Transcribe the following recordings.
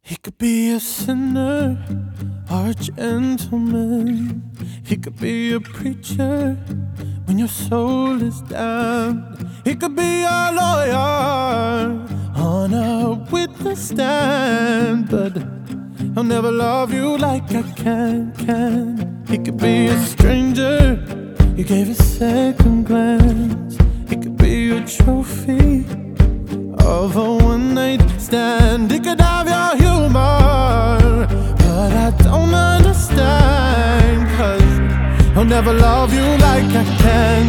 He could be a sinner or a gentleman. He could be a preacher when your soul is damned. He could be a lawyer on a witness stand, but I'll never love you like I can. He could be a stranger you gave a second glance. He could be a trophy of a one-night stand. He could have your humor, but I don't understand, 'cause I'll never love you like I can.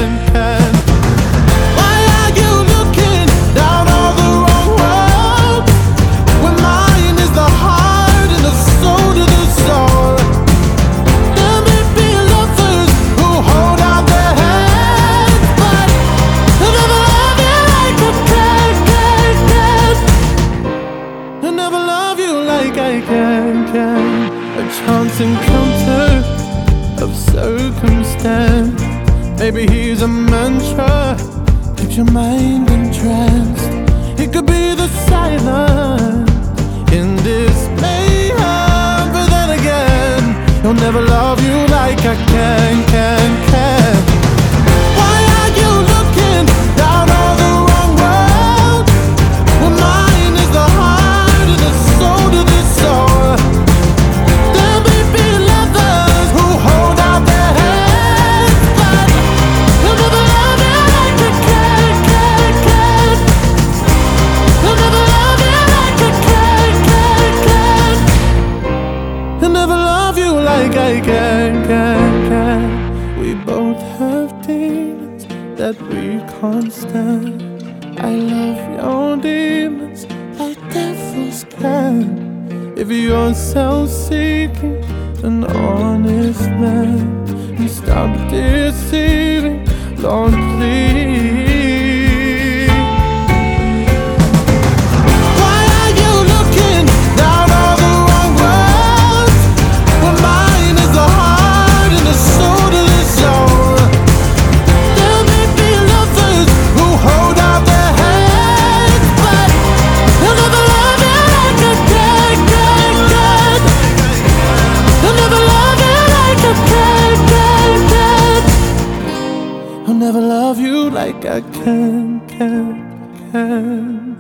Why are you looking down all the wrong road when mine is the heart and the soul to the soul? There may be lovers who hold out their hands, but I'll never love you like I can. I'll never love you like I can. A chance encounter of circumstance. Maybe he's a mantra, keeps your mind entranced. He could be the silence in this mayhem, but then again, he'll never love you like I can. Why are you looking down all the wrong road when mine is the heart and the soul to the soul? There may be lovers who hold out their hands, but he'll never love you like I can. He'll never love you like I can. He'll never love you like I can. We both have demons that we can't stand. I love your demons like devils can. If you're self-seeking, an honest man, and stop deceiving, Lord, please. Why are you looking down all the wrong roads when mine is the heart and the soul to the soul? There may be lovers who hold out their hands, but they'll never love you like I can. They'll never love you like I can. I'll never love you like I can.